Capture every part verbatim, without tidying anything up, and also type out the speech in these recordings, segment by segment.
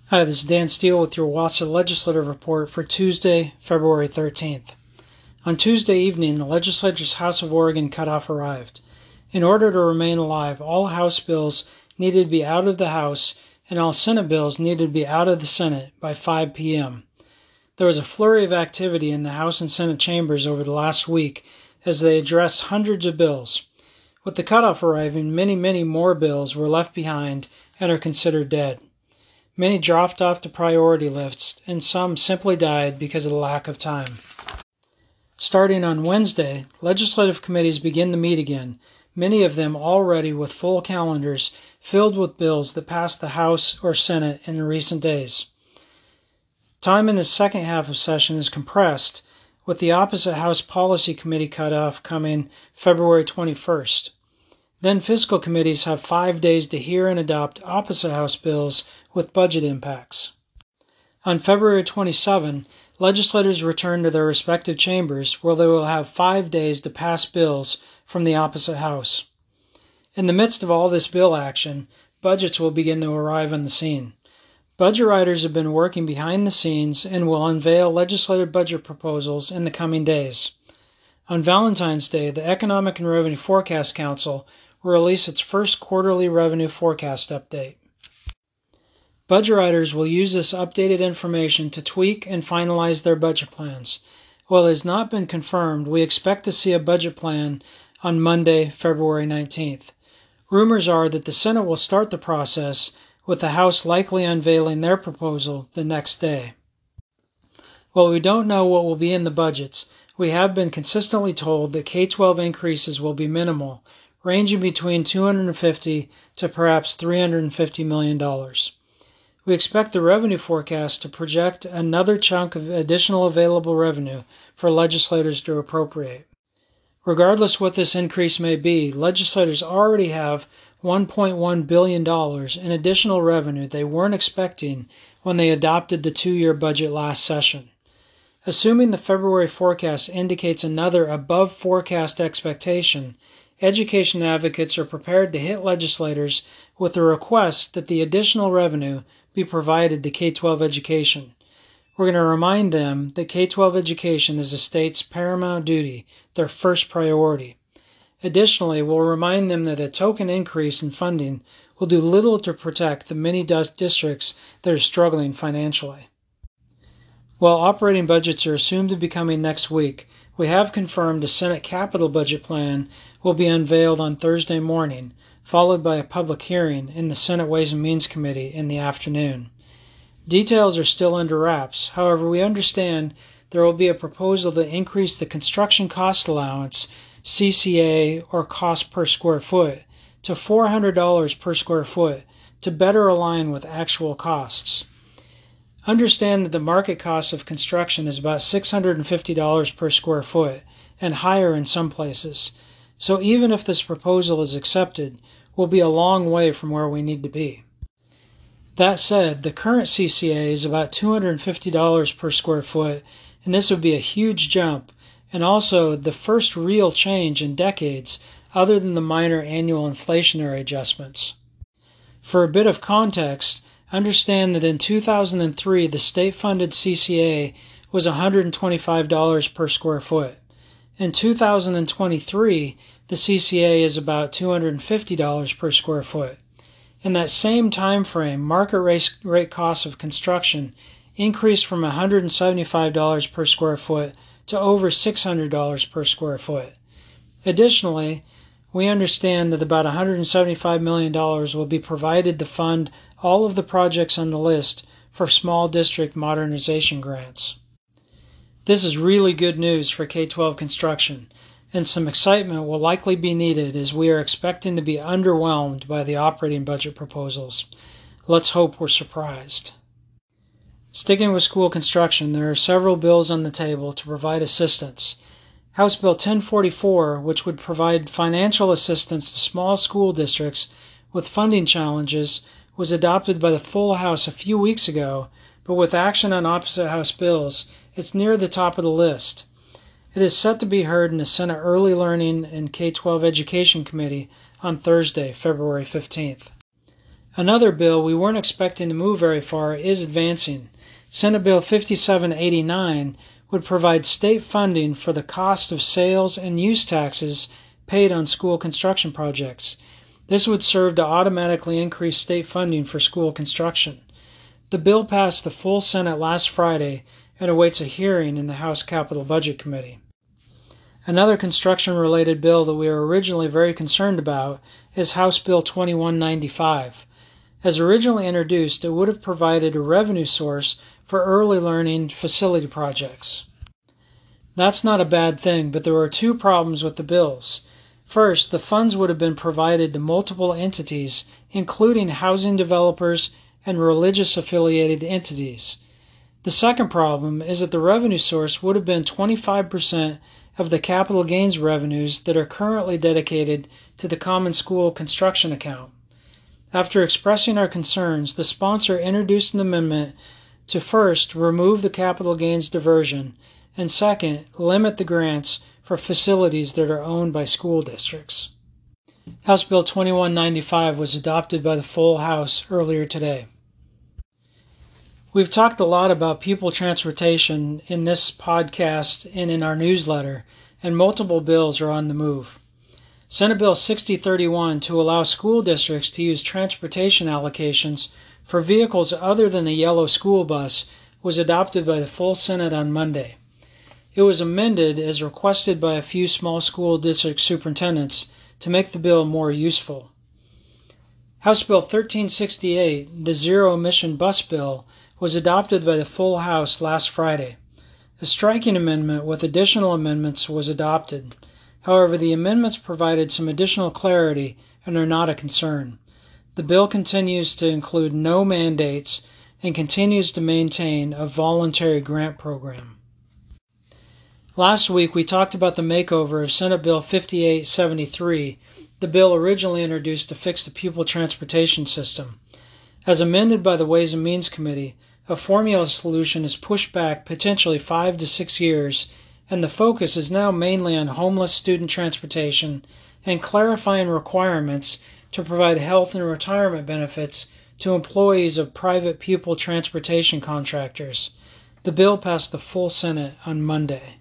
Hi, this is Dan Steele with your Wassa Legislative Report for Tuesday, February thirteenth. On Tuesday evening, the legislature's House of Oregon cutoff arrived. In order to remain alive, all House bills needed to be out of the House and all Senate bills needed to be out of the Senate by five p m There was a flurry of activity in the House and Senate chambers over the last week as they addressed hundreds of bills. With the cutoff arriving, many, many more bills were left behind and are considered dead. Many dropped off the priority lists, and some simply died because of the lack of time. Starting on Wednesday, legislative committees begin to meet again, many of them already with full calendars filled with bills that passed the House or Senate in the recent days. Time in the second half of session is compressed, with the opposite House Policy Committee cutoff coming February twenty-first. Then fiscal committees have five days to hear and adopt opposite House bills with budget impacts. On February twenty-seventh, legislators return to their respective chambers where they will have five days to pass bills from the opposite House. In the midst of all this bill action, budgets will begin to arrive on the scene. Budget writers have been working behind the scenes and will unveil legislative budget proposals in the coming days. On Valentine's Day, the Economic and Revenue Forecast Council will release its first quarterly revenue forecast update. Budget writers will use this updated information to tweak and finalize their budget plans. While it has not been confirmed, we expect to see a budget plan on Monday, February nineteenth. Rumors are that the Senate will start the process, with the House likely unveiling their proposal the next day. While we don't know what will be in the budgets, we have been consistently told that K twelve increases will be minimal, ranging between two hundred fifty to perhaps three hundred fifty million dollars. We expect the revenue forecast to project another chunk of additional available revenue for legislators to appropriate. Regardless what this increase may be, legislators already have one point one billion dollars in additional revenue they weren't expecting when they adopted the two-year budget last session. Assuming the February forecast indicates another above-forecast expectation, education advocates are prepared to hit legislators with a request that the additional revenue be provided to K twelve education. We're going to remind them that K twelve education is the state's paramount duty, their first priority. Additionally, we'll remind them that a token increase in funding will do little to protect the many districts that are struggling financially. While operating budgets are assumed to be coming next week, we have confirmed a Senate capital budget plan will be unveiled on Thursday morning, followed by a public hearing in the Senate Ways and Means Committee in the afternoon. Details are still under wraps. However, we understand there will be a proposal to increase the construction cost allowance, C C A, or cost per square foot, to four hundred dollars per square foot to better align with actual costs. Understand that the market cost of construction is about six hundred fifty dollars per square foot and higher in some places. So even if this proposal is accepted, we'll be a long way from where we need to be. That said, the current C C A is about two hundred fifty dollars per square foot, and this would be a huge jump, and also the first real change in decades other than the minor annual inflationary adjustments. For a bit of context, understand that in two thousand three the state-funded C C A was one hundred twenty-five dollars per square foot. In two thousand twenty-three, the C C A is about two hundred fifty dollars per square foot. In that same time frame, market rate, rate costs of construction increased from one hundred seventy-five dollars per square foot to over six hundred dollars per square foot. Additionally, we understand that about one hundred seventy-five million dollars will be provided to fund all of the projects on the list for small district modernization grants. This is really good news for K twelve construction, and some excitement will likely be needed as we are expecting to be underwhelmed by the operating budget proposals. Let's hope we're surprised. Sticking with school construction, there are several bills on the table to provide assistance. House Bill ten forty-four, which would provide financial assistance to small school districts with funding challenges, was adopted by the full House a few weeks ago, but with action on opposite House bills, it's near the top of the list. It is set to be heard in the Senate Early Learning and K twelve Education Committee on Thursday, February fifteenth. Another bill we weren't expecting to move very far is advancing. Senate Bill fifty-seven eighty-nine would provide state funding for the cost of sales and use taxes paid on school construction projects. This would serve to automatically increase state funding for school construction. The bill passed the full Senate last Friday and awaits a hearing in the House Capital Budget Committee. Another construction-related bill that we were originally very concerned about is House Bill twenty-one ninety-five. As originally introduced, it would have provided a revenue source for early learning facility projects. That's not a bad thing, but there were two problems with the bills. First, the funds would have been provided to multiple entities, including housing developers and religious-affiliated entities. The second problem is that the revenue source would have been twenty-five percent of the capital gains revenues that are currently dedicated to the Common School Construction Account. After expressing our concerns, the sponsor introduced an amendment to first remove the capital gains diversion, and second, limit the grants for facilities that are owned by school districts. House Bill twenty-one ninety-five was adopted by the full House earlier today. We've talked a lot about pupil transportation in this podcast and in our newsletter, and multiple bills are on the move. Senate Bill sixty thirty-one to allow school districts to use transportation allocations for vehicles other than the yellow school bus was adopted by the full Senate on Monday. It was amended as requested by a few small school district superintendents to make the bill more useful. House Bill thirteen sixty-eight, the zero-emission bus bill, was adopted by the full House last Friday. A striking amendment with additional amendments was adopted. However, the amendments provided some additional clarity and are not a concern. The bill continues to include no mandates and continues to maintain a voluntary grant program. Last week, we talked about the makeover of Senate Bill fifty-eight seventy-three, the bill originally introduced to fix the pupil transportation system. As amended by the Ways and Means Committee, a formula solution is pushed back potentially five to six years, and the focus is now mainly on homeless student transportation and clarifying requirements to provide health and retirement benefits to employees of private pupil transportation contractors. The bill passed the full Senate on Monday.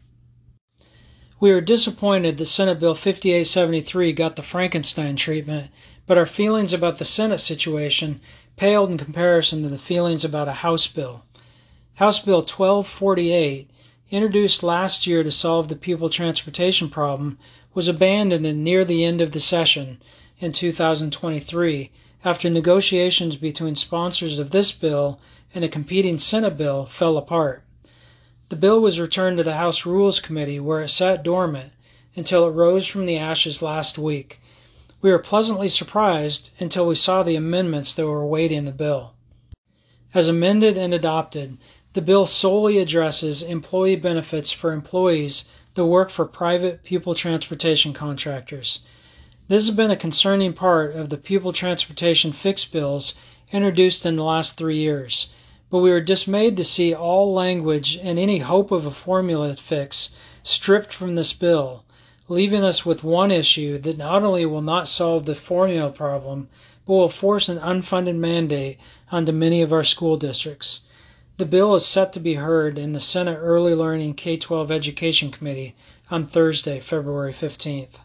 We are disappointed that Senate Bill fifty-eight seventy-three got the Frankenstein treatment, but our feelings about the Senate situation paled in comparison to the feelings about a House bill. House Bill twelve forty-eight, introduced last year to solve the pupil transportation problem, was abandoned near the end of the session in two thousand twenty-three after negotiations between sponsors of this bill and a competing Senate bill fell apart. The bill was returned to the House Rules Committee, where it sat dormant until it rose from the ashes last week. We were pleasantly surprised until we saw the amendments that were awaiting the bill. As amended and adopted, the bill solely addresses employee benefits for employees that work for private pupil transportation contractors. This has been a concerning part of the pupil transportation fix bills introduced in the last three years, but we were dismayed to see all language and any hope of a formula fix stripped from this bill, leaving us with one issue that not only will not solve the formula problem, but will force an unfunded mandate onto many of our school districts. The bill is set to be heard in the Senate Early Learning K twelve Education Committee on Thursday, February fifteenth.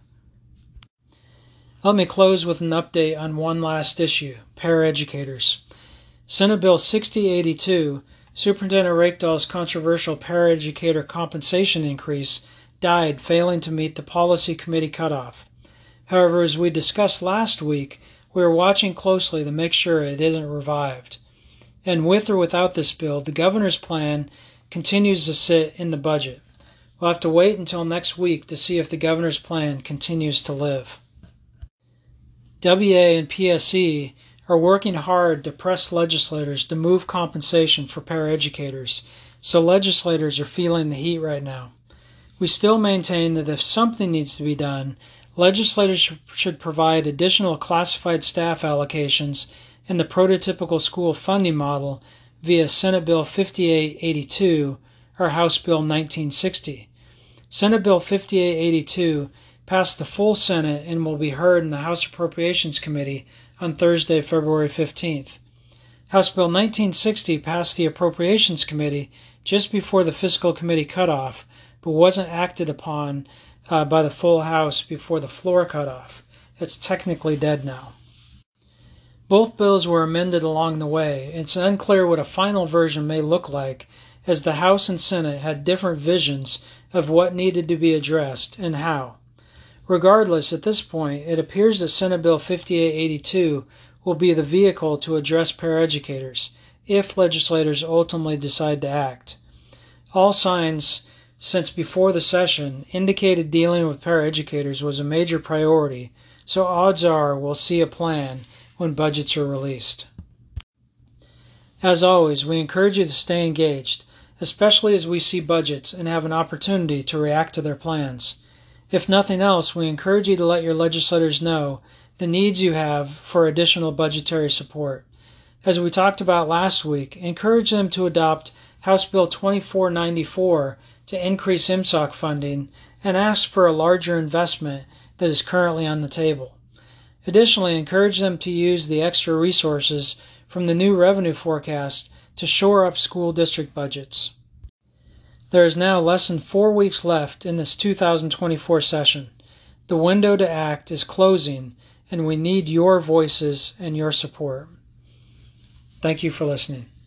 Let me close with an update on one last issue, paraeducators. Senate Bill sixty eighty-two, Superintendent Rakedall's controversial paraeducator compensation increase, died failing to meet the policy committee cutoff. However, as we discussed last week, we are watching closely to make sure it isn't revived. And with or without this bill, the governor's plan continues to sit in the budget. We'll have to wait until next week to see if the governor's plan continues to live. W A and P S E are working hard to press legislators to move compensation for paraeducators, so legislators are feeling the heat right now. We still maintain that if something needs to be done, legislators should provide additional classified staff allocations in the prototypical school funding model via Senate Bill fifty-eight eighty-two or House Bill nineteen sixty. Senate Bill fifty-eight eighty-two passed the full Senate and will be heard in the House Appropriations Committee on Thursday, February fifteenth. House Bill nineteen sixty passed the Appropriations Committee just before the Fiscal Committee cutoff, but wasn't acted upon uh, by the full House before the floor cutoff. It's technically dead now. Both bills were amended along the way. It's unclear what a final version may look like, as the House and Senate had different visions of what needed to be addressed and how. Regardless, at this point, it appears that Senate Bill fifty-eight eighty-two will be the vehicle to address paraeducators, if legislators ultimately decide to act. All signs since before the session indicated dealing with paraeducators was a major priority, so odds are we'll see a plan when budgets are released. As always, we encourage you to stay engaged, especially as we see budgets and have an opportunity to react to their plans. If nothing else, we encourage you to let your legislators know the needs you have for additional budgetary support. As we talked about last week, encourage them to adopt House Bill twenty-four ninety-four to increase M S O C funding and ask for a larger investment that is currently on the table. Additionally, encourage them to use the extra resources from the new revenue forecast to shore up school district budgets. There is now less than four weeks left in this two thousand twenty-four session. The window to act is closing, and we need your voices and your support. Thank you for listening.